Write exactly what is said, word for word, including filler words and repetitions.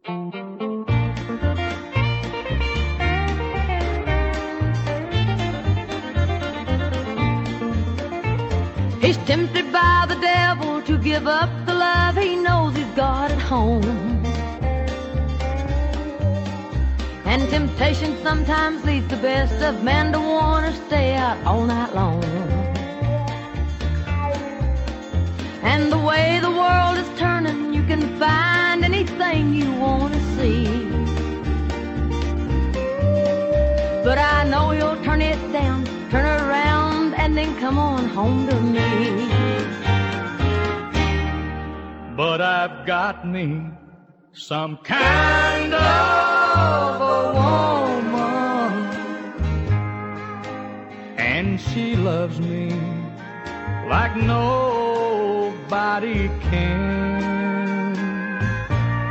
He's tempted by the devil to give up the love he knows he's got at home. And temptation sometimes leads the best of men to want to stay out all night long. And the way the world is turning, you can find anything you want to see. But I know you'll turn it down, turn around, and then come on home to me. But I've got me some kind of a woman, and she loves me like nobody can.